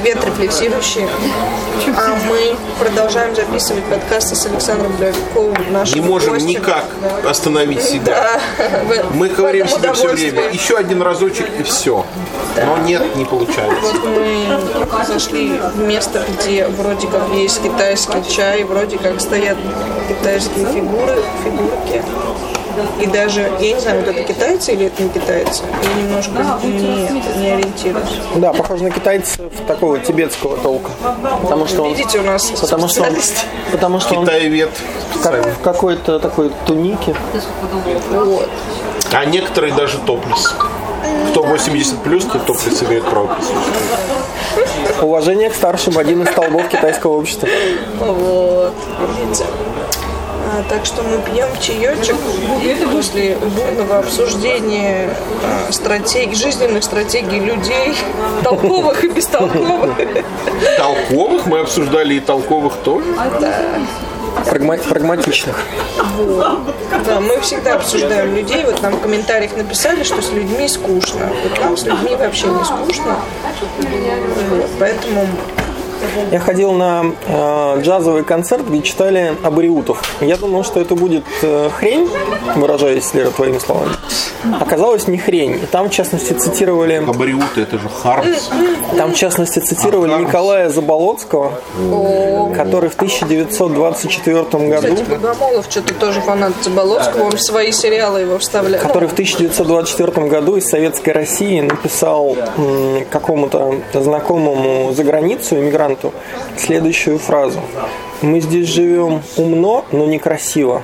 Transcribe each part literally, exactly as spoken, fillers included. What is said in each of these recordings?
ответ-рефлексирующие. А мы продолжаем записывать подкасты с Александром Боровиковым. Не можем гостем. Никак остановить себя. Да. Мы говорим себе все время, еще один разочек и все. Да. Но нет, не получается. Вот мы зашли в место, где вроде как есть китайский чай, вроде как стоят китайские фигуры, фигурки. И даже, я не знаю, вот это китайцы или это не китайцы, я немножко не, не ориентируюсь. Да, похоже на китайцев такого тибетского толка. Потому что он, видите, у нас потому что он, потому что китаевед как, в какой-то такой тунике. Вот. А некоторые даже топлес. Кто восемьдесят плюс, то топлес имеет право. Уважение к старшим, один из столбов китайского общества. Вот, видите. А, так что мы пьем чаечек после бурного обсуждения а, стратегий, жизненных стратегий людей, толковых и бестолковых. Толковых? Мы обсуждали и толковых тоже? Да. Прагма- прагматичных. Вот. Да, мы всегда обсуждаем людей. Вот нам в комментариях написали, что с людьми скучно. Вот нам с людьми вообще не скучно. Вот. Поэтому... Я ходил на э, джазовый концерт, где читали абориутов. Я думал, что это будет э, хрень, выражаясь, Лера, твоими словами. Оказалось, не хрень. И там, в частности, цитировали... Абориуты, это же Хармс. Там, в частности, цитировали а, Николая Заболоцкого, О, который в тысяча девятьсот двадцать четвёртом году... Кстати, Богомолов что-то тоже фанат Заболоцкого, он в свои сериалы его вставлял. Который в тысяча девятьсот двадцать четвёртом году из Советской России написал м, какому-то знакомому за границу, иммигранту, следующую фразу: «Мы здесь живем умно, но некрасиво».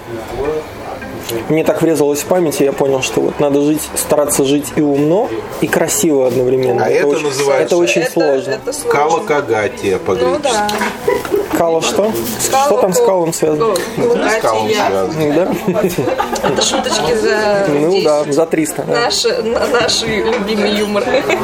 Мне так врезалось в память, и я понял, что вот надо жить, стараться жить и умно, и красиво одновременно. А это, это называется... Это очень это, сложно. Это сложно. Кала-кагатия по-гречески. Ну, да. Кала что? Скала, что там с калом связано? С калом связано. Да? Это шуточки за Ну десять. да, за триста. Да. Наш, наш любимый юмор.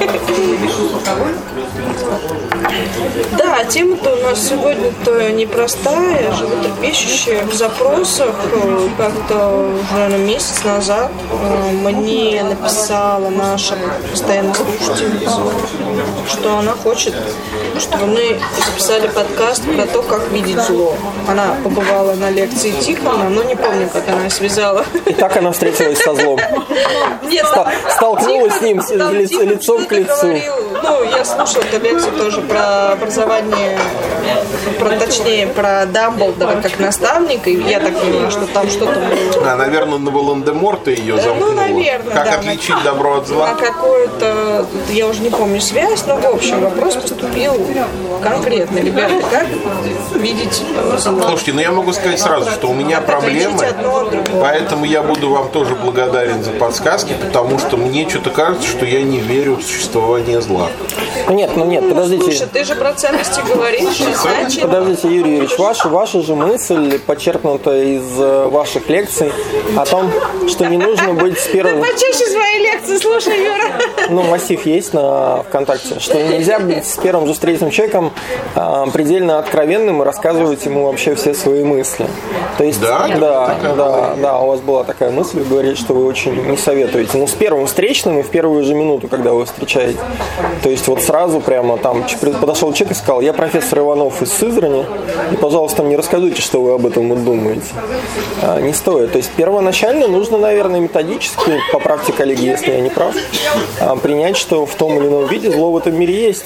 Да, тема-то у нас сегодня-то непростая, животрепещущая. В запросах как-то уже, наверное, месяц назад мне написала наша постоянная слушательница, что она хочет, чтобы мы записали подкаст про то, как видеть зло. Она побывала на лекции Тихона, но не помню, как она связала. И так она встретилась со злом. Нет, столкнулась с ним лицом к лицу. Ну, я слушала эту лекцию тоже про образование, про, точнее, про Дамблдора как наставника, и я так понимаю, что там что-то было. А, наверное, на Волан-де-Морта ее замкнуло. Ну, наверное, Как да, отличить на, добро от зла? На какую-то, я уже не помню связь, но, в общем, вопрос поступил конкретно. Ребята, как видеть зло? Слушайте, ну я могу сказать сразу, что у меня проблемы, поэтому я буду вам тоже благодарен за подсказки, потому что мне что-то кажется, что я не верю в существование зла. Нет, ну нет, подождите. Слушай, ты же про ценности говоришь, значит... Подождите, Юрий Юрьевич, ваша, ваша же мысль подчеркнута из ваших лекций о том, что не нужно быть с первым... Ты почаще свои лекции слушай, Юра. Ну, массив есть на ВКонтакте, что нельзя быть с первым же встречным человеком а, предельно откровенным и рассказывать ему вообще все свои мысли. То есть, да, да, да, да, у вас была такая мысль, вы говорите, что вы очень не советуете. Ну, с первым встречным и в первую же минуту, когда вы встречаете. То есть, вот сразу прямо там подошел человек и сказал: я профессор Иванов из Сызрани, и, пожалуйста, мне расскажите, что вы об этом вот думаете. А, не стоит. То есть, первоначально нужно, наверное, методически, поправьте, коллеги, если я не прав, а, принять, что в том или ином виде зло в этом мире есть.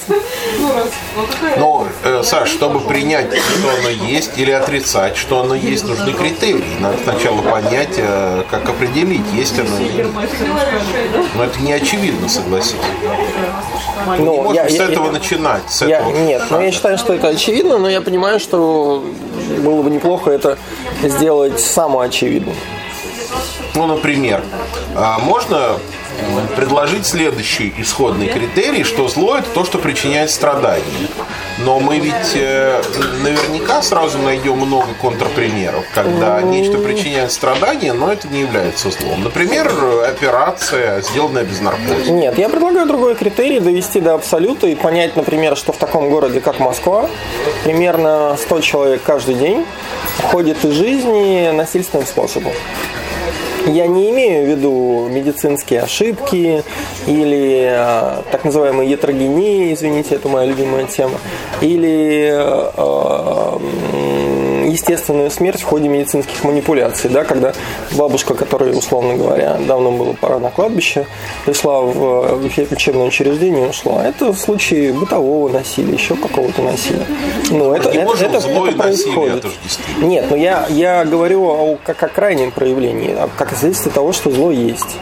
Но, э, Саш, чтобы принять, что оно есть, или отрицать, что оно есть, нужны критерии. Надо сначала понять, э, как определить, есть оно или нет. Но это не очевидно, согласитесь. Мы ну, не можем я, с я, этого я, начинать. С я, этого. Нет, но я считаю, что это очевидно, но я понимаю, что было бы неплохо это сделать самоочевидным. Ну, например, можно предложить следующий исходный критерий, что зло – это то, что причиняет страдания. Но мы ведь э, наверняка сразу найдем много контрпримеров, когда нечто причиняет страдания, но это не является злом. Например, операция, сделанная без наркоза. Нет, я предлагаю другой критерий, довести до абсолюта и понять, например, что в таком городе, как Москва, примерно сто человек каждый день уходит из жизни насильственным способом. Я не имею в виду медицинские ошибки или э, так называемые ятрогении, извините, это моя любимая тема, или э, естественную смерть в ходе медицинских манипуляций, да, когда бабушка, которая, условно говоря, давно было пора на кладбище, пришла в учебное учреждение и ушла. Это случаи бытового насилия, еще какого-то насилия. Ну, это, не это, можем это, зло это и насилие происходит. отождествить. Нет, но я, я говорю о, как о крайнем проявлении, как следствие того, что зло есть.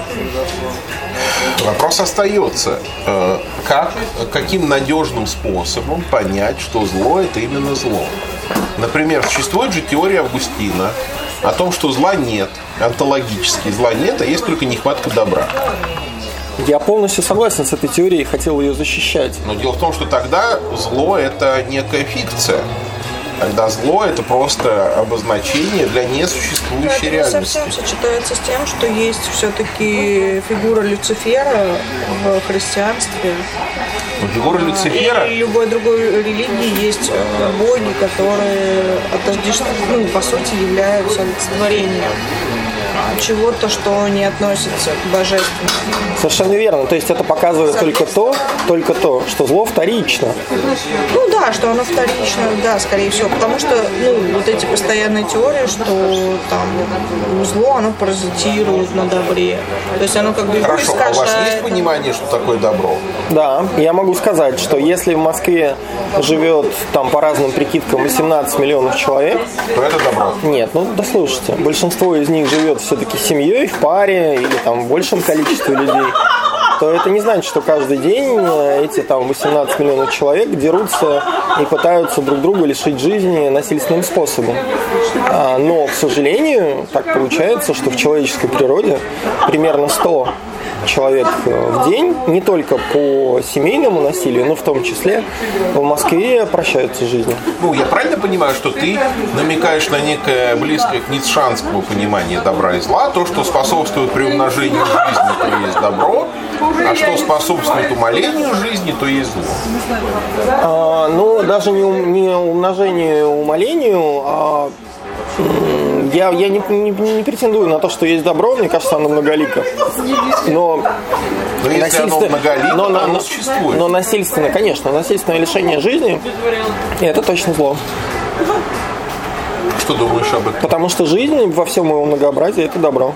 Вопрос остается. Как, каким надежным способом понять, что зло – это именно зло? Например, существует же теория Августина о том, что зла нет, онтологически зла нет, а есть только нехватка добра. Я полностью согласен с этой теорией и хотел ее защищать. Но дело в том, что тогда зло – это некая фикция. Тогда зло – это просто обозначение для несуществующей это реальности. Не совсем сочетается с тем, что есть все-таки фигура Люцифера в христианстве. Но фигура Люцифера... И любой другой религии есть боги, которые отождествлены, ну, по сути, являются олицетворением чего-то, что не относится к божественному. Совершенно верно. То есть это показывает только то, только то, что зло вторично. Ну да, что оно вторично, да, скорее всего. Потому что, ну, вот эти постоянные теории, что там зло, оно паразитирует на добре. То есть оно как бы его Хорошо, искажает. а у вас есть понимание, что такое добро? Да, я могу сказать, что если в Москве живет там по разным прикидкам восемнадцать миллионов человек, То это добро. нет, ну да слушайте, большинство из них живет все-таки семьей, в паре или там в большем количестве людей, то это не значит, что каждый день эти там восемнадцать миллионов человек дерутся и пытаются друг друга лишить жизни насильственным способом. А, но, к сожалению, так получается, что в человеческой природе примерно сто человек в день, не только по семейному насилию, но в том числе в Москве прощаются жизни. Ну, я правильно понимаю, что ты намекаешь на некое близкое к ницшанскому понимание добра и зла, то, что способствует приумножению жизни, то есть добро, а что способствует умалению жизни, то есть зло. А, ну, даже не, ум, не умножению, умалению, а Я, я не, не, не претендую на то, что есть добро, мне кажется, оно многолико. Но, но если оно многолико, но, оно но, существует. Но насильственное, конечно, насильственное лишение жизни – это точно зло. Что думаешь об этом? Потому что жизнь во всем его многообразии – это добро.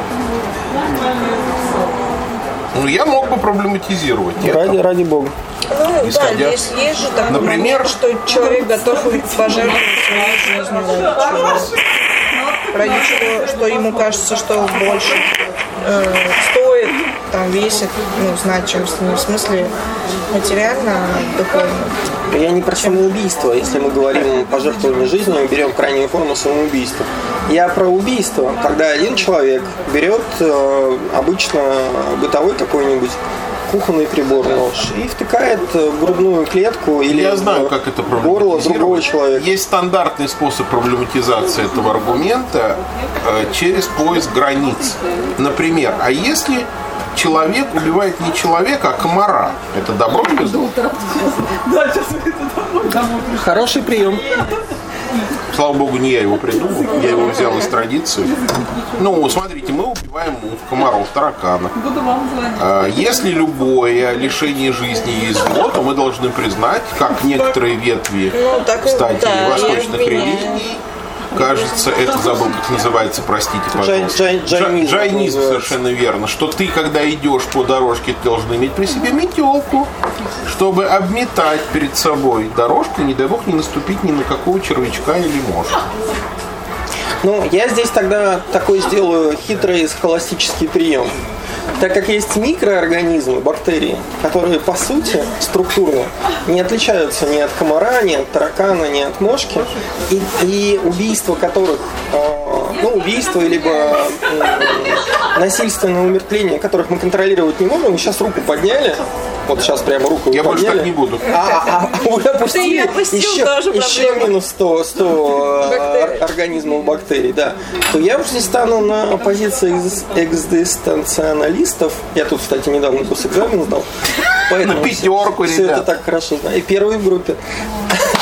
Ну, я мог бы проблематизировать Ради, это. ради Бога. Ну, Исходя... да, есть, есть же такой Например, момент, что человек готов пожертвовать своей жизнью ради чего. Ради чего, что ему кажется, что больше э, стоит, там, весит, ну, значимость, не в смысле материально, а духовно. Я не про самоубийство. Если мы говорим о пожертвовании жизнью, мы берем крайнюю форму самоубийства. Я про убийство, когда один человек берет э, обычно бытовой какой-нибудь кухонный прибор, нож, и втыкает в грудную клетку или Я знаю, в как это горло другого человека. Есть стандартный способ проблематизации этого аргумента э, через поиск границ. Например, а если человек убивает не человека, а комара, это добро или зло? Хороший прием. Слава богу, не я его придумал, я его взял из традиции. Ну, смотрите, мы убиваем мух, комаров, тараканов. Если любое лишение жизни есть зло, то мы должны признать, как некоторые ветви, ну, так, кстати, да, восточных религий, кажется, это забыл, как называется, простите, пожалуйста. Джай, джай, джайнизм, Джайнизм, совершенно верно. Что ты, когда идешь по дорожке, ты должен иметь при себе метелку, чтобы обметать перед собой дорожку, не дай бог не наступить ни на какого червячка или мошку. Ну, я здесь тогда такой сделаю хитрый схоластический прием. Так как есть микроорганизмы, бактерии, которые по сути структурно не отличаются ни от комара, ни от таракана, ни от мошки, и, и убийство которых, ну, убийство либо насильственное умертвление, которых мы контролировать не можем, мы сейчас руку подняли, вот сейчас прямо руку Я подняли, больше так не буду. А, а вы опустили опустил, еще, тоже еще минус сто, сто бактерий. организмов бактерий, да, то я уже здесь стану на позиции экзистенциалистов. Я тут, кстати, недавно госэкзамен сдал. Поэтому На пятерку, все, все ребят. это так хорошо знаю. И первый в группе.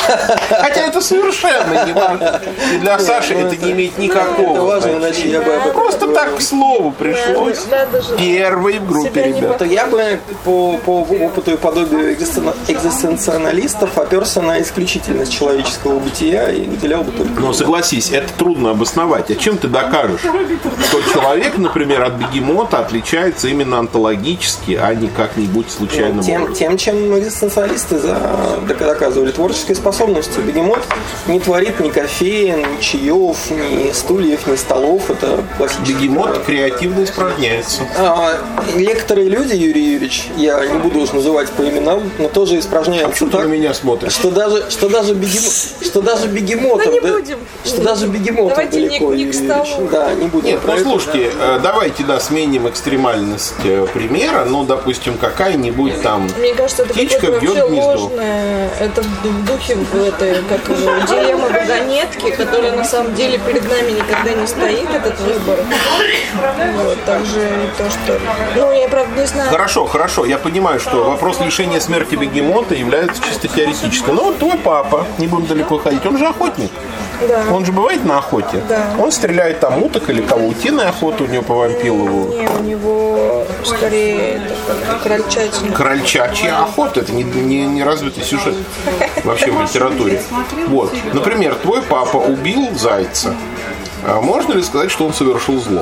Хотя это совершенно не важно. И для Саши это не имеет никакого значения. Просто так к слову пришлось. Первый в группе ребят. Я бы по, по опыту и подобию экзистенциалистов оперся на исключительность человеческого бытия и выделял бы только... Но согласись, это трудно обосновать. А чем ты докажешь, что человек, например, от бегемота отличается именно онтологически, а не как-нибудь случайно? Тем, тем, чем экзистенциалисты за, доказывали творческой способностью. Бегемот не творит ни кофеин, ни чаев, ни стульев, ни столов. Это классический. Бегемот креативно испражняется. А, некоторые люди, Юрий Юрьевич, я не буду уж называть по именам, но тоже испражняются. А что ты на меня смотришь? Что даже, что даже, бегем, что даже бегемотом, не да, будем. что даже бегемотом Давайте далеко, не, не к столу. Да, не будем. Нет, ну слушайте, э, давайте, да, сменим экстремальность э, примера. Ну, допустим, какая-нибудь там Мне кажется, это птичка какое-то бьет вообще гнездо. ложное. Это в духе в этой, как его, дилемма вагонетки, которая на самом деле перед нами никогда не стоит, этот выбор. Вот, также и то, что... Ну, я, правда, не знаю... Хорошо, хорошо, я понимаю, что вопрос лишения смерти бегемота является чисто теоретическим. Но вот твой папа, не будем далеко ходить, он же охотник. Да. Он же бывает на охоте. Да. Он стреляет там уток или кого? Утиная охота у него по Вампилову. Не, у него скорее это как крольчатина. Крольчачья охота. Это не, не, не развитый сюжет вообще в литературе. Вот. Например, твой папа убил зайца. А можно ли сказать, что он совершил зло?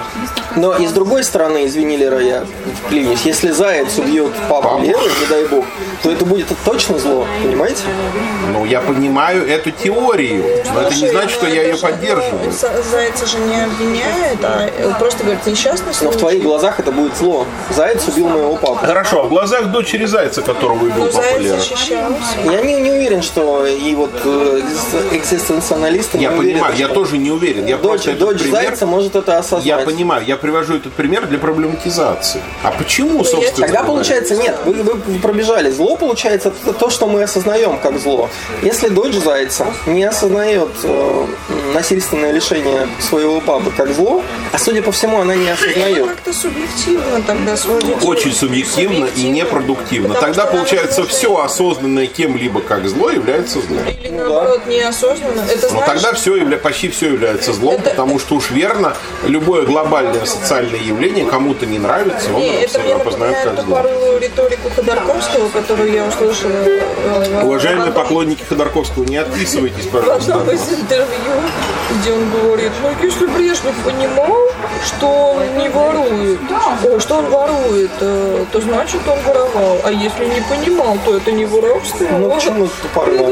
Но и с другой стороны, извини, Лера, я вклинюсь, если заяц убьет папу, папу Леры, не дай бог, то это будет точно зло, понимаете? Ну, я понимаю эту теорию, но это не значит, что я ее поддерживаю. Зайца же не обвиняет, а просто говорит несчастный случай. Но в твоих глазах это будет зло. Заяц убил моего папу. Хорошо, а в глазах дочери зайца, которого убил ну, папа Лера? Я не, не уверен, что и вот экзистенциалисты... Я не понимаю, уверены, я тоже не уверен. Я дочь дочь пример, зайца может это осознать. Я понимаю, я привожу этот пример для проблематизации. А почему, собственно? Тогда получается, нет, вы, вы пробежали. Зло, получается, это то, что мы осознаем как зло. Если дочь зайца не осознает э, насильственное лишение своего папы как зло, а судя по всему, она не осознает. Как-то субъективно тогда сводится. Очень субъективно, субъективно и непродуктивно. Потому тогда получается все осознанное кем-либо как зло является злом. Или наоборот, да. неосознанно. Это Но значит... тогда все, почти все является злом, это... потому что уж верно, любое глобальное социальное явление кому-то не нравится, он не, это опознает как зло. Тупорылую риторику Ходорковского, которую я услышала. Уважаемые поклонники Ходорковского, не отписывайтесь, пожалуйста. В одном из интервью, где он говорит, ну если Брежнев понимал, что он не ворует, о, что он ворует, то значит он воровал. А если не понимал, то это не воровство. Ну почему тупорыло?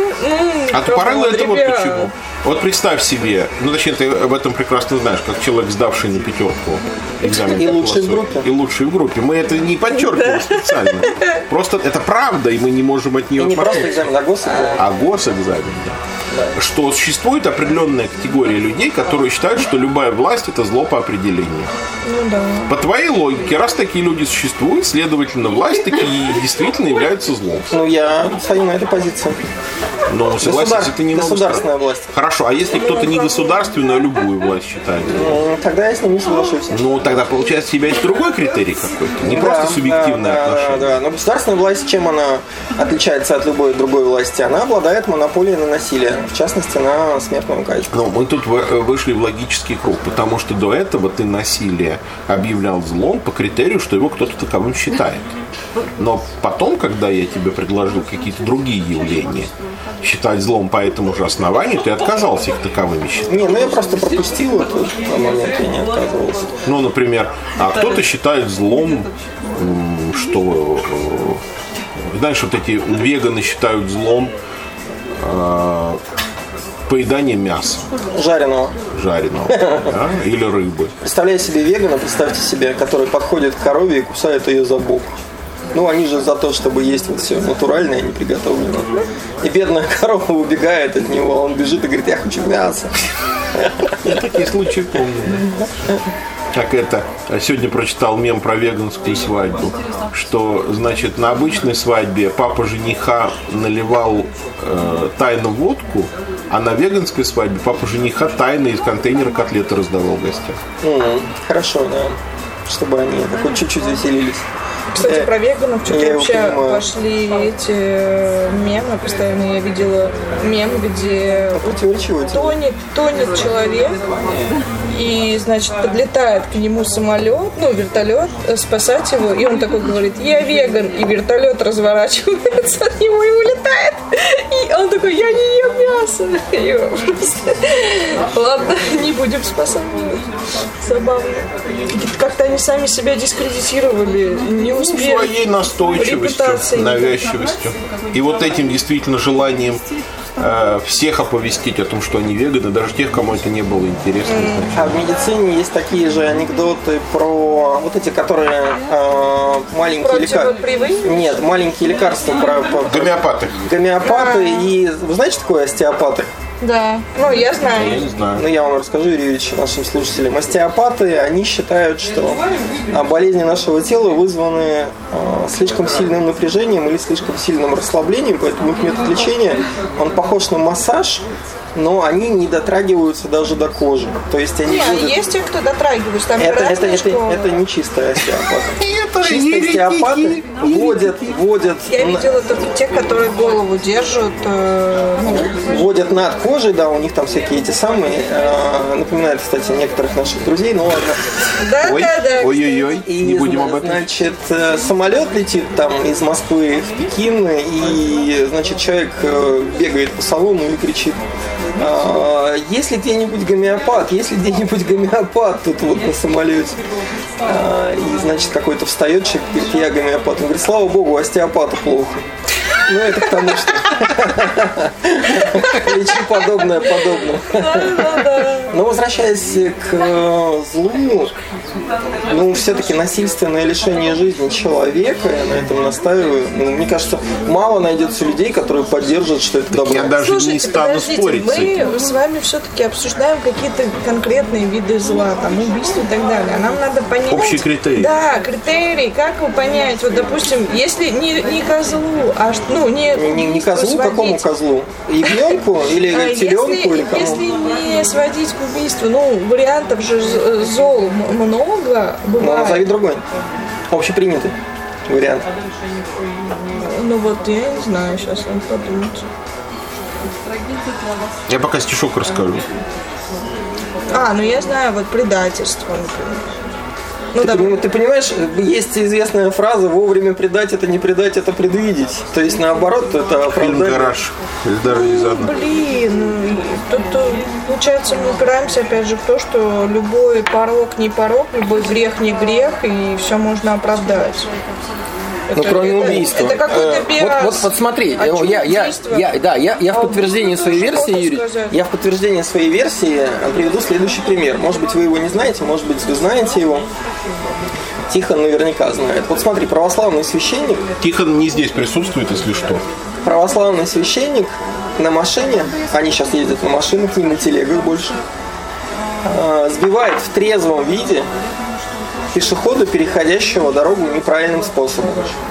А тупорыло это вот почему. Вот представь себе, ну точнее ты об этом прекрасно знаешь, как человек, сдавший на пятерку экзамен. И лучший в группе. И лучший в группе. Мы это не подчеркиваем специально. Просто это правда, и мы не можем от нее отмахнуться. Не просто экзамен, а госэкзамен. А госэкзамен, да. Да. Что существует определенная категория людей, которые считают, что любая власть это зло по определению. Ну да. По твоей логике, раз такие люди существуют, следовательно, власть такие действительно является злом. Ну, я стою на этой позиции. Но согласись, Государ... это немного государственная власть. Хорошо, а если кто-то не государственную, а любую власть считает? Ну, тогда я с ним не соглашусь. Ну, тогда, получается, у тебя есть другой критерий какой-то, не да, просто субъективное да, отношение. Да, да, но государственная власть, чем она отличается от любой другой власти? Она обладает монополией на насилие, в частности, на смертную казнь. Ну, мы тут вышли в логический круг, потому что до этого ты насилие объявлял злом по критерию, что его кто-то таковым считает. Но потом, когда я тебе предложил какие-то другие явления считать злом по этому же основанию, ты отказался их таковыми считать. Не, ну я просто пропустил этот момент, я не отказывался. Ну, например, а кто-то считает злом, что, знаешь, вот эти веганы считают злом поедание мяса. Жареного. Жареного. Да? Или рыбы. Представляю себе вегана, представьте себе, который подходит к корове и кусает ее за бок. Ну, они же за то, чтобы есть вот все натуральное, не приготовленное. И бедная корова убегает от него, он бежит и говорит, я хочу мясо. Я такие случаи помню. Как это, сегодня прочитал мем про веганскую свадьбу, что, значит, на обычной свадьбе папа жениха наливал э, тайно водку, а на веганской свадьбе папа жениха тайно из контейнера котлеты раздавал гостям. Mm-hmm. Хорошо, да. Чтобы они так вот чуть-чуть веселились. Кстати, про веганов что-то Я его вообще понимаю. пошли эти мемы. Постоянно я видела мем, где Противоречиво. тонет, тонет человек, и, значит, подлетает к нему самолет, ну, вертолет, э, спасать его, и он такой говорит: я веган, и вертолет разворачивается от него и улетает. И он такой: я не ем мясо. И он просто... Ладно, не будем спасать. Забавно. Как-то они сами себя дискредитировали, не успели. Своей настойчивостью, Репутацией. навязчивостью. И вот этим действительно желанием э, всех оповестить о том, что они веганы, даже тех, кому это не было интересно. А в медицине есть такие же анекдоты про вот эти, которые э, маленькие лекарства. Противопрививки? Нет, маленькие лекарства про, про- про Гомеопаты. гомеопаты. И вы знаете, что такое остеопаты? Да, ну я Я знаю. не знаю. Ну, я вам расскажу, Юрий Ильич, нашим слушателям. Остеопаты, они считают, что а, болезни нашего тела вызваны а, слишком сильным напряжением или слишком сильным расслаблением, поэтому их метод лечения, он похож на массаж, но они не дотрагиваются даже до кожи. То есть они Не, будут... есть те, кто дотрагиваются, там Это, это, разные это, школы. это не чистые остеопаты. Это Чистые остеопаты вводят, вводят, Я на- видела только тех, которые голову держат, э, ну, вводят над кожей, да, у них там всякие эти самые, э, напоминает, кстати, некоторых наших друзей, ну ладно. да, Ой, да, да. ой-ой-ой, И, не будем об этом. значит, э, самолет летит там из Москвы в Пекин, и, значит, человек э, бегает по салону и кричит: «А, есть ли где-нибудь гомеопат, есть ли где-нибудь гомеопат тут вот на самолете?» А, И, значит, какой-то встает человек, говорит: я гомеопат. Он говорит: слава богу, остеопата плохо. Ну, это потому что лечи подобное, подобное. Но возвращаясь к э, злу, ну, все-таки насильственное лишение жизни человека, я на этом настаиваю. Ну, мне кажется, мало найдется людей, которые поддержат, что это добро. Я даже не Слушайте, стану подождите, спорить с этим. мы с вами все-таки обсуждаем какие-то конкретные виды зла, там, убийства и так далее. А нам надо понять... Общий критерий. Да, критерий. Как его понять? Вот, допустим, если не, не козлу, а ш- ну, не... Не, не, не убийство козлу, сводить. какому козлу? Ягненку А или теленку, если, или кому? если не сводить к убийству, ну, вариантов же з- зол м- много Ну, бывает. назови другой. Общепринятый вариант. Ну, вот я не знаю, сейчас надо подумать. Я пока стишок расскажу. А, ну я знаю, вот предательство, например. Ну, Ты, да, поним- ты понимаешь, есть известная фраза: вовремя предать — это не предать, это предвидеть. То есть, наоборот, это Фильм оправдание. «Гараж» Эльдара Рязанова. блин, тут, э, получается, мы упираемся опять же в то, что любой порок не порок, любой грех не грех, и все можно оправдать. Ну, Это- кроме это- убийства. Это какой-то Э, Вот, пиар. вот, вот смотри, А я, чё я, я, убийство? я- да, я, я в А подтверждение убийство, своей что версии, можно Юрий, сказать? Я в подтверждение своей версии приведу следующий пример. Может быть, вы его не знаете, может быть, вы знаете его. Тихон наверняка знает. Вот смотри, православный священник, Тихон не здесь присутствует, если что. православный священник на машине, они сейчас ездят на машинах, не на телегах больше, э, сбивает в трезвом виде пешехода, переходящего дорогу неправильным способом.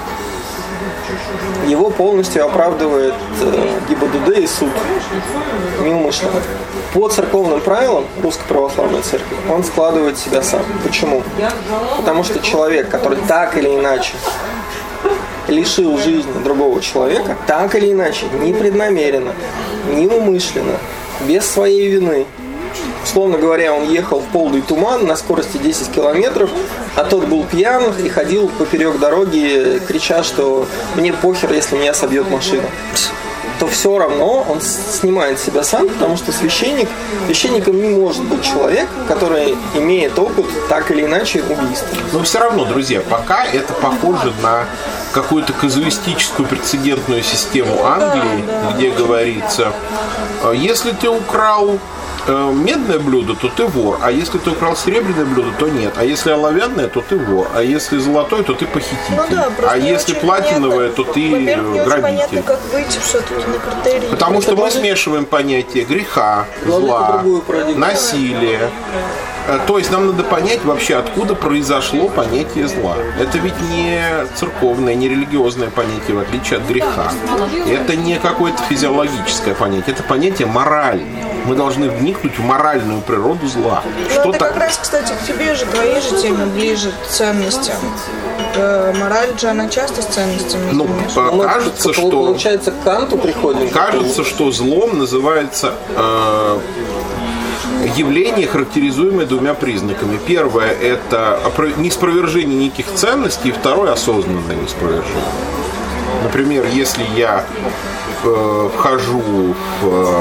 Его полностью оправдывает э, ГИБДД и суд неумышленно. По церковным правилам Русской Православной Церкви он складывает себя сам. Почему? Потому что человек, который так или иначе лишил жизни другого человека, так или иначе, непреднамеренно, неумышленно, без своей вины, условно говоря, он ехал в полный туман на скорости десять километров, а тот был пьян и ходил поперек дороги, крича, что мне похер, если меня собьет машина, то все равно он снимает себя сам, потому что священник, священником не может быть человек, который имеет опыт так или иначе убийства. Но все равно, друзья, пока это похоже на какую-то казуистическую прецедентную систему Англии, где говорится: если ты украл э, медное блюдо, то ты вор, а если ты украл серебряное блюдо, то нет, а если оловянное, то ты вор, а если золотое, то ты похититель, Ну да, просто а не если очень платиновое, понятно. то ты Во-первых, не очень понятно, грабитель. как выйти все-таки на критерии. Потому что мы может- смешиваем понятия греха, Главное, зла, другую парадигму. насилия, То есть нам надо понять вообще, откуда произошло понятие зла. Это ведь не церковное, не религиозное понятие, в отличие от греха. Это не какое-то физиологическое понятие, это понятие морали. Мы должны вникнуть в моральную природу зла. Ну, Что это так... как раз, кстати, к тебе же, твоей же теме ближе ценностям. Мораль же, она часто с ценностями. Ну, кажется, что... Получается, к Канту приходим. Кажется, что злом называется... Э, явление, характеризуемое двумя признаками. Первое – это неспровержение неких ценностей, и второе – осознанное неспровержение. Например, если я э, вхожу в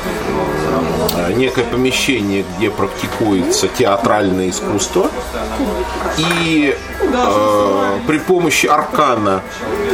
э, некое помещение, где практикуется театральное искусство, и э, при помощи аркана,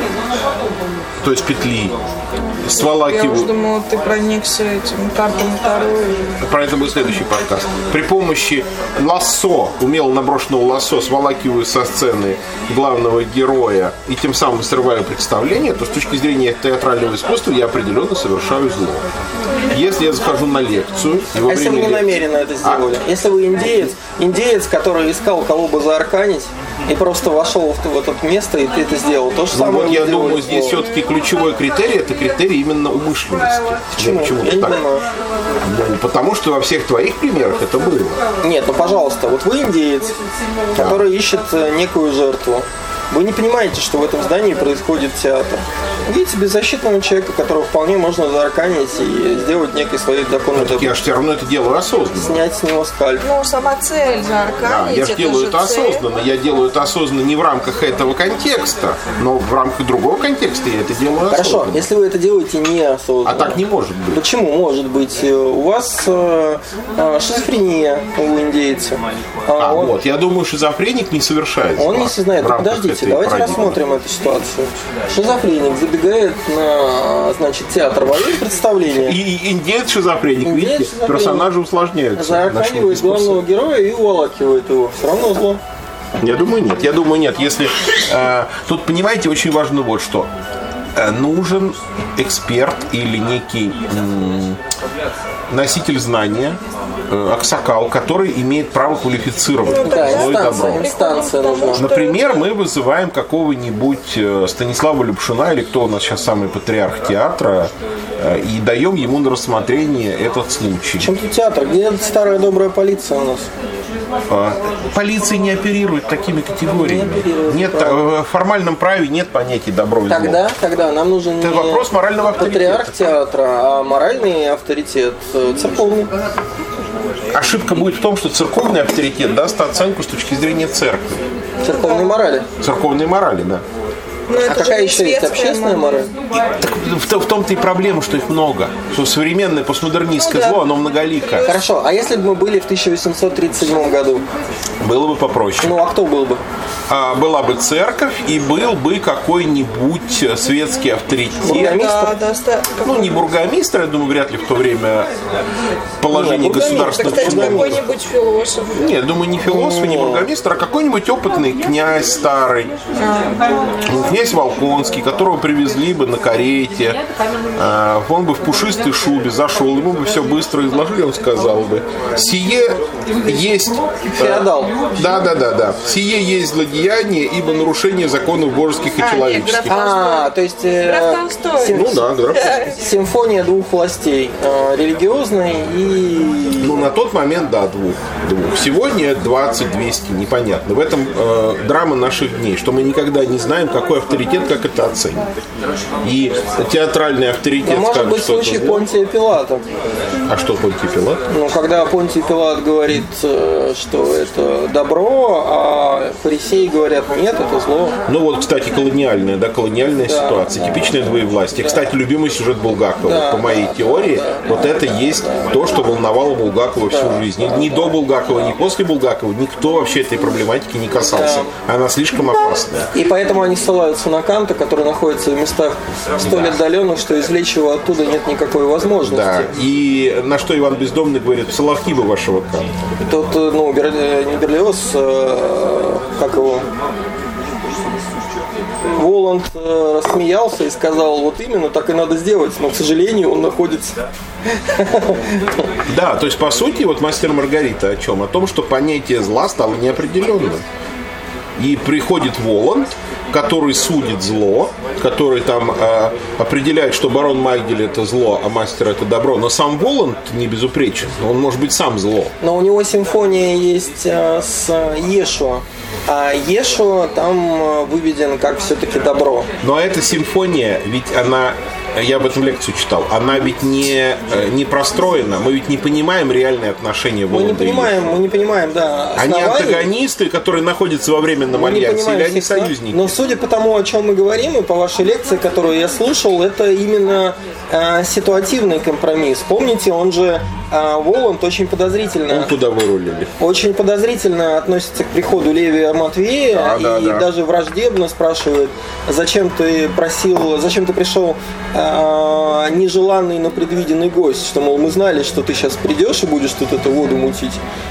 то есть петли, сволакиваю... Я уже думала, ты проникся этим картом второй. Про это будет следующий подкаст. При помощи лассо, умело наброшенного лассо, сволакиваю со сцены главного героя и тем самым срываю представление, то с точки зрения театрального искусства я определенно совершаю зло. Если я захожу на лекцию... И во а если вы не намеренно это сделали? А? Если вы индеец, индеец, который искал кого бы заарканить, и просто вошел в, в это место, и ты это сделал, то же ну, самое. Вот я думаю, здесь зло. Все-таки ключевой критерий – это критерий именно умышленности. Почему? Почему я не так? понимаю. Ну, потому что во всех твоих примерах это было. Нет, ну пожалуйста, вот вы индеец, да. который ищет некую жертву. Вы не понимаете, что в этом здании происходит театр. Видите беззащитного человека, которого вполне можно заарканить и сделать некой своей законной... Так я же все равно это делаю осознанно. Снять с него скальп. Ну, сама цель заарканить. Да, я же делаю это цель. осознанно. Я делаю это осознанно не в рамках этого контекста, но в рамках другого контекста я это делаю Хорошо, осознанно. Хорошо, если вы это делаете неосознанно. А так не может быть. Почему может быть? У вас э, шизофрения у индейца. А, а он, вот, я думаю, шизофреник не совершает. Он не знает. Подождите, давайте парадигмы. рассмотрим эту ситуацию. Шизофреник забегает на, значит, театр военных представления. И, и индеец шизофреник, индеец видите, шизофреник. Персонажи усложняются. Заарканивает главного героя и уволакивает его. Все равно зло. Я думаю, нет. Я думаю, нет. Если э, тут, понимаете, очень важно вот что. Э, нужен эксперт или некий м, носитель знания, э, аксакал, который имеет право квалифицировать ну, да, зло и добро. Инстанция нужна. Например, мы вызываем какого-нибудь Станислава Любшина, или кто у нас сейчас самый патриарх театра, э, и даем ему на рассмотрение этот случай. Чем тут театр? Где старая добрая полиция у нас? Полиция не оперирует такими категориями. Не оперирует, нет, в формальном праве нет понятия добро и зло. Тогда, тогда нам нужен это не вопрос морального авторитета. Патриарх театра, а моральный авторитет церковный. Ошибка будет в том, что церковный авторитет даст оценку с точки зрения церкви. Церковной морали. Церковной морали, да. А какая еще есть общественная мораль? Так, в, в том-то и проблема, что их много. Что современное постмодернистское ну, да. зло, оно многоликое. Хорошо, а если бы мы были в тысяча восемьсот тридцать седьмом году? Было бы попроще. Ну, а кто был бы? А, была бы церковь и был бы какой-нибудь светский авторитет. Бургомистр? Да, да, ну, не бургомистр, я думаю, вряд ли в то время положение государственного. Кстати, какой-нибудь философ. Нет, думаю, не философ, не бургомистр, а какой-нибудь опытный князь старый. А. Князь Волконский, которого привезли бы на карете, он бы в пушистой шубе зашел, ему бы все быстро изложили, он сказал бы: сие есть... Феодал. Да, да, да, да. Сие есть злодеяние, ибо нарушение законов божеских и а, человеческих. Нет, а, то есть... Э, сим... Ну да, граф Симфония двух властей. Э, религиозной и... Ну, на тот момент, да, двух. двух. Сегодня двадцать-двести, непонятно. В этом э, драма наших дней, что мы никогда не знаем, какой авторитет, как это оценить. И театральный авторитет... А может быть случай Понтия Пилата. А что Понтий Пилат? Ну, когда Понтий Пилат говорит, что это добро, а фарисеи говорят, нет, это зло. Ну вот, кстати, колониальная, да, колониальная да, ситуация, да, типичное двоевластие. Да. Кстати, любимый сюжет Булгакова. Да, по моей да, теории, да, вот да, это да, есть да, то, что волновало Булгакова всю да, жизнь. Ни, ни до Булгакова, ни после Булгакова никто вообще этой проблематики не касался. Да. Она слишком опасная. И поэтому они ссылаются на Канта, который находится в местах столь да. отдаленных, что извлечь его оттуда нет никакой возможности. Да. И на что Иван Бездомный говорит: соловки бы вашего Канта. Тут, ну, Бер... не Берлиоз, а... как его? Воланд э, рассмеялся и сказал, вот именно так и надо сделать, но, к сожалению, он находится... Да, то есть, по сути, вот «Мастер и Маргарита» о чем? О том, что понятие зла стало неопределенным. И приходит Воланд, который судит зло, который там э, определяет, что барон Майгель это зло, а мастер это добро. Но сам Воланд не безупречен, он может быть сам зло. Но у него симфония есть э, с Иешуа, а Иешуа там выведен как все-таки добро. Но эта симфония, ведь она... Я об этом лекцию читал. Она ведь не, не простроена. Мы ведь не понимаем реальные отношения Воланда. Мы не понимаем, мы не понимаем, да. Основания. Они антагонисты, которые находятся во временном мы альянсе, или они союзники? Но судя по тому, о чем мы говорим, и по вашей лекции, которую я слушал, это именно э, ситуативный компромисс. Помните, он же э, Воланд очень подозрительно. Он туда вырулили. Очень подозрительно относится к приходу Левия Матвея, да, и да, да. даже враждебно спрашивает, зачем ты просил, зачем ты пришел нежеланный, но предвиденный гость, что, мол, мы знали, что ты сейчас придешь и будешь тут эту воду мутить.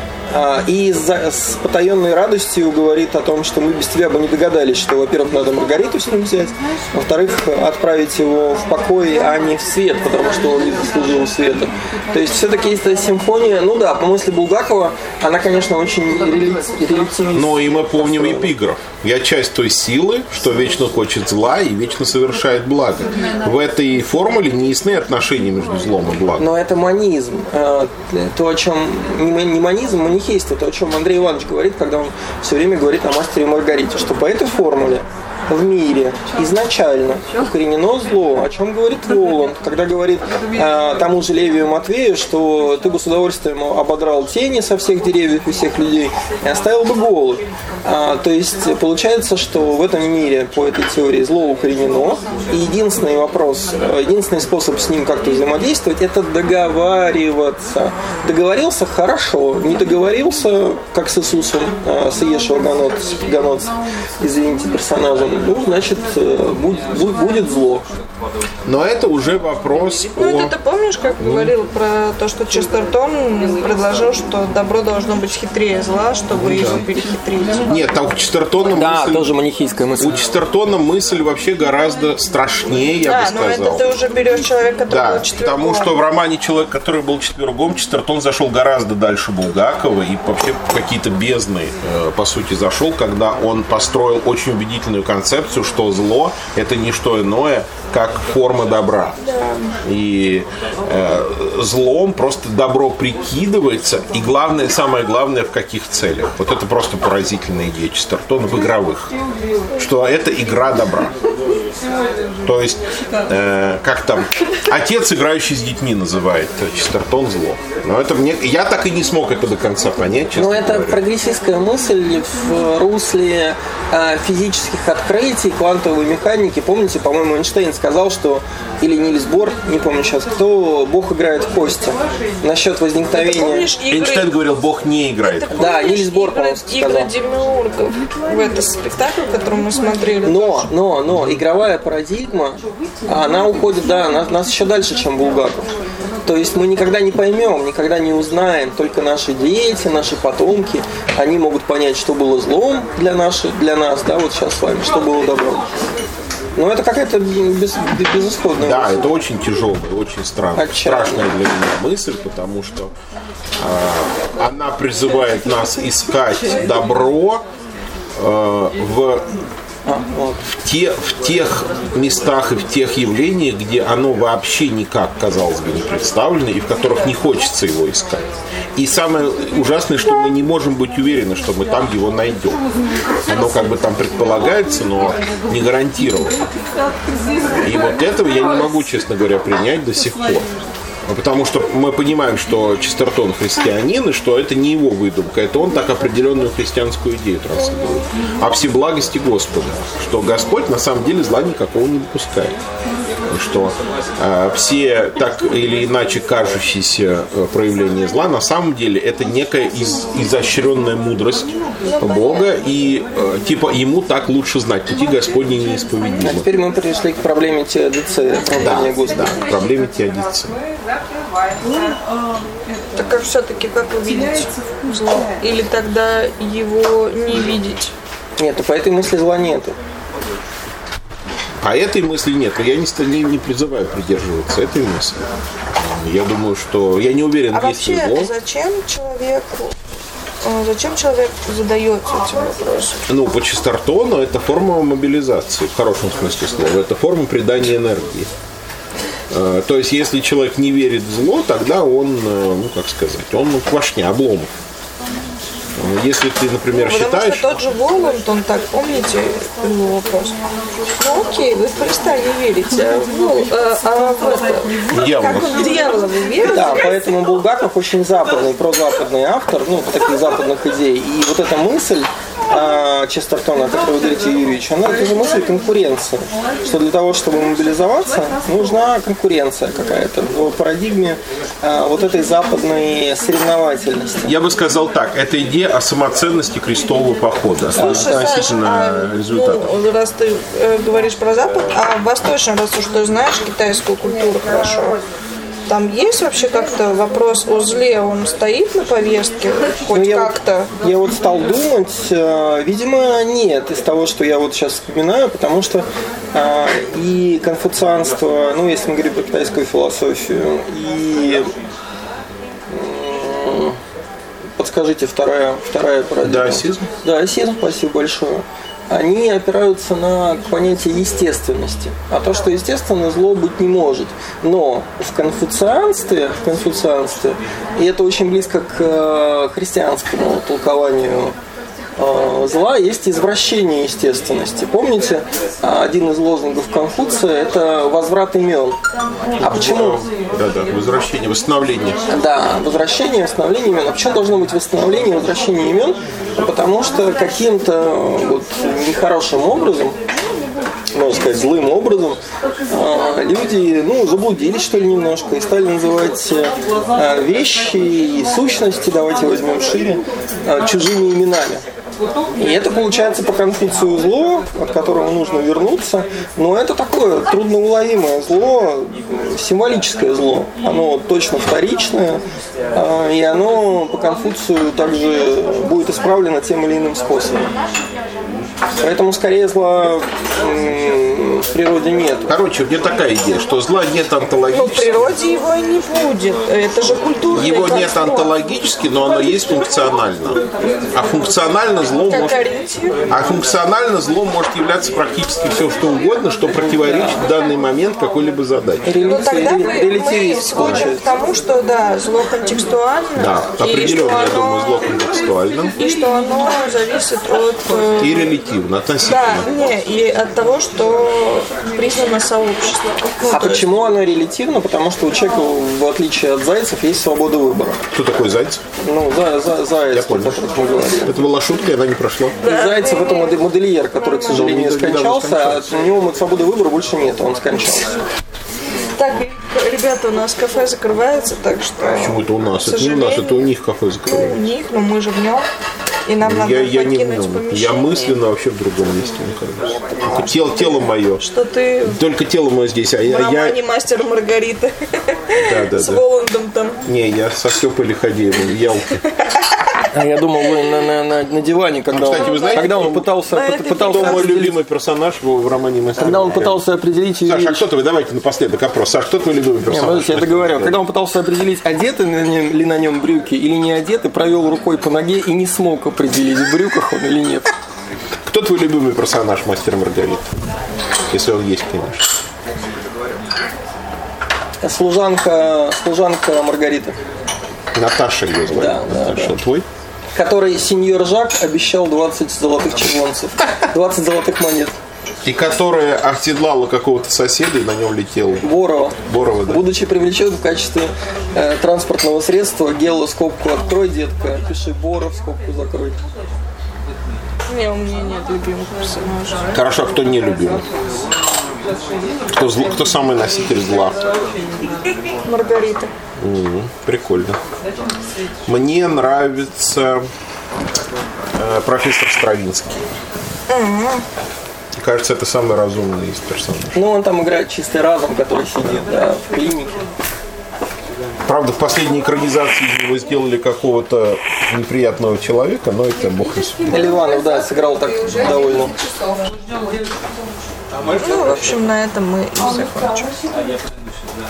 И за, с потаенной радостью говорит о том, что мы без тебя бы не догадались, что, во-первых, надо Маргариту с ним взять, во-вторых, отправить его в покой, а не в свет, потому что он не заслужил света. То есть все-таки эта симфония, ну да, по мысли Булгакова, она, конечно, очень релятивистична. Но и мы помним эпиграф. Я часть той силы, что вечно хочет зла и вечно совершает благо. В этой формуле не ясны отношения между злом и благом. Но это манизм. То, о чем... Не манизм, манихейство, то, о чем Андрей Иванович говорит, когда он все время говорит о «Мастере и Маргарите», что по этой формуле в мире изначально укоренено зло, о чем говорит Воланд, когда говорит э, тому же Левию Матвею, что ты бы с удовольствием ободрал тени со всех деревьев и всех людей и оставил бы голых. А, то есть получается, что в этом мире по этой теории зло укоренено, и единственный вопрос, единственный способ с ним как-то взаимодействовать, это договариваться. Договорился – хорошо, не договорился, как с Иисусом, с Иешуа Ганоц, извините, персонажем, ну, значит, будет, будет зло. Но это уже вопрос ну, о... Ну, ты помнишь, как говорил про то, что Честертон предложил, что добро должно быть хитрее зла, чтобы его перехитрить? Нет, там у Честертона да, мысль... тоже манихейская мысль. У Честертона мысль вообще гораздо страшнее, я да, бы сказал. Да, но это ты уже берешь человека, который да, был четвергом. Потому что в романе «Человек, который был четвергом» Честертон зашел гораздо дальше Булгакова и вообще какие-то бездны, по сути, зашел, когда он построил очень убедительную концепцию, что зло – это не что иное, как форма добра. Да. И э, злом просто добро прикидывается, и главное, самое главное, в каких целях. Вот это просто поразительная идея Честертона в игровых, что это игра добра. То есть, э, как там, отец, играющий с детьми, называет Честертон зло. Но это мне, я так и не смог это до конца понять, честно Но это говоря. Прогрессистская мысль в русле э, физических открытий, квантовой механики. Помните, по-моему, Эйнштейн сказал, что, или Нильс Бор, не помню сейчас, кто, Бог играет в кости. Насчет возникновения... Помнишь, игры... Эйнштейн говорил, Бог не играет в кости. Да, Нильс Бор, по-моему, сказал. Игры демиургов в этот спектакль, который мы смотрели. Но, но, но, игровая парадигма, она уходит, да, нас, нас еще дальше, чем Булгаков. То есть мы никогда не поймем, никогда не узнаем, только наши дети, наши потомки, они могут понять, что было злом для, наших, для нас, да, вот сейчас с вами, что было добром. Но это какая-то без, безысходная Да, мысль. это очень тяжелая, очень странная, страшная для меня мысль, потому что э, она призывает нас искать добро э, в... В, те, в тех местах и в тех явлениях, где оно вообще никак, казалось бы, не представлено, и в которых не хочется его искать. И самое ужасное, что мы не можем быть уверены, что мы там его найдем. Оно как бы там предполагается, но не гарантировано. И вот этого я не могу, честно говоря, принять до сих пор. Потому что мы понимаем, что Честертон христианин, и что это не его выдумка, это он так определенную христианскую идею транслирует. О всеблагости Господа, что Господь на самом деле зла никакого не допускает. Что э, все так или иначе кажущиеся э, проявления зла на самом деле это некая из, изощренная мудрость Бога, и э, типа ему так лучше знать, пути Господни неисповедимы. А теперь мы пришли к проблеме теодицея, да, да, к проблеме теодицея. Так как все-таки как увидеть зло? Или тогда его не видеть? Нет, по этой мысли зла нету. А этой мысли нет. Я не, не, не призываю придерживаться этой мысли. Я думаю, что... Я не уверен, а есть ли зло. А вообще, зачем человеку... Зачем человек задается этим вопросом? Ну, по Честертону это форма мобилизации, в хорошем смысле слова. Это форма придания энергии. То есть, если человек не верит в зло, тогда он, ну, как сказать, он квашня, обломов. Если ты, например, ну, считаешь... Потому что тот же Воланд, он так, помните, был вопрос? Ну окей, вы в Христа не верите, а, ну, а, а в это, как он в дьявола вы верите? Да, поэтому Булгаков очень западный, прозападный автор, ну, таких западных идей. И вот эта мысль а, Честертона, о которой вы говорите, Юрьевич, она это же мысль конкуренции. Что для того, чтобы мобилизоваться, нужна конкуренция какая-то в парадигме а, вот этой западной соревновательности. Я бы сказал так, это идея о самоценности крестового похода. Слушай, относительно Саш, результатов. Ну, раз ты э, говоришь про Запад, а восточно, раз уж ты знаешь китайскую культуру хорошо, там есть вообще как-то вопрос о зле, он стоит на повестке хоть ну, я как-то? Вот, я вот стал думать, э, видимо, нет, из того, что я вот сейчас вспоминаю, потому что э, и конфуцианство, ну, если мы говорим про китайскую философию, и э, подскажите, вторая, вторая парадигма. Даосизм? Даосизм, спасибо большое. Они опираются на понятие естественности. А то, что естественно, зло быть не может. Но в конфуцианстве, в конфуцианстве, и это очень близко к христианскому толкованию зла, есть извращение естественности. Помните, один из лозунгов Конфуция – это возврат имен. А почему? Да, да, возвращение, восстановление. Да, возвращение, восстановление имен. А почему должно быть восстановление, возвращение имен? Потому что каким-то вот нехорошим образом, можно сказать, злым образом, люди, ну, заблудились, что ли, немножко, и стали называть вещи и сущности, давайте возьмем шире, чужими именами. И это получается по Конфуцию зло, от которого нужно вернуться, но это такое трудноуловимое зло, символическое зло. Оно точно вторичное, и оно по Конфуцию также будет исправлено тем или иным способом. Поэтому скорее зла в природе нет. Короче, у меня такая идея, что зла нет онтологически. Но в природе его и не будет. Это же культурный Его конструкт. нет онтологически, но оно есть функционально. А функционально зло Как может... ориентир. А функционально зло может являться практически все, что угодно, что противоречит в данный момент какой-либо задаче. Ну тогда мы, мы Релятивист сходим получается. к тому, что да, зло контекстуально. Да, и определенно, что я оно- думаю, зло контекстуально. И что оно зависит от... э, И релятивно, относительно. Да, не, и от того, что признано сообществом. Ну, А то есть- почему оно релятивно? Потому что у человека, в отличие от зайцев, есть свобода выбора. Кто такой Зайцев? Ну, за, за, заяц, Я о понял. котором мы говорим. Это была шутка, и она не прошла. И Зайцев это модель- модельер, который, к сожалению, недавно скончался, а скончался. у него свободы выбора больше нет, он скончался. Так, ребята, у нас кафе закрывается, так что... Почему это у нас? К Это не у нас, сожалению, это у них кафе Ну, у закрывается. них, но мы же в нем. И нам надо Я, я не в покинуть нем. помещение. Я мысленно вообще в другом месте нахожусь. Только тело, тело мое. Что ты Только тело мое здесь. А в я, романе я... «Мастер и Маргарита» Да, да, с да. Воландом там. Не, я со Степой Лиходеевым в Ялте. А я думал, вы на, на, на, на диване, когда, Кстати, он, вы знаете, когда он пытался, на пыт- этой пытался Кто мой определить- любимый персонаж в, в романе «Мастер». когда он пытался определить Саша, а вещь- кто ты? Давайте напоследок опрос. Саша, кто твой любимый Не, персонаж? подождите, я договорю. Когда он пытался определить, одеты на нем- ли на нем брюки или не одеты, провел рукой по ноге и не смог определить, в брюках он или нет. Кто твой любимый персонаж «Мастер и Маргарита»? Если он есть, конечно. Служанка, служанка Маргарита, Наташа ее звали. Да, да, Наташа. да. Твой? которой сеньор Жак обещал двадцать золотых червонцев, двадцать золотых монет. И которая оседлала какого-то соседа и на нем летела. Борова. Борова, да. Будучи привлечен в качестве э, транспортного средства, Гелла скобку открой, детка, пиши Боров, скобку закрой. Не, у меня нет любимых персонажей. Хорошо, а кто не любимый? Кто, зл- кто самый носитель зла? Маргарита. М, Прикольно. Мне нравится э, профессор Стравинский. Кажется, это самый разумный из персонажей. Ну, он там играет чистый разум, который сидит, да, в клинике. Правда, в последней экранизации из него сделали какого-то неприятного человека, но это бог не судит. Ливанов, да, сыграл так довольно. Ну, в общем, на этом мы и закончим.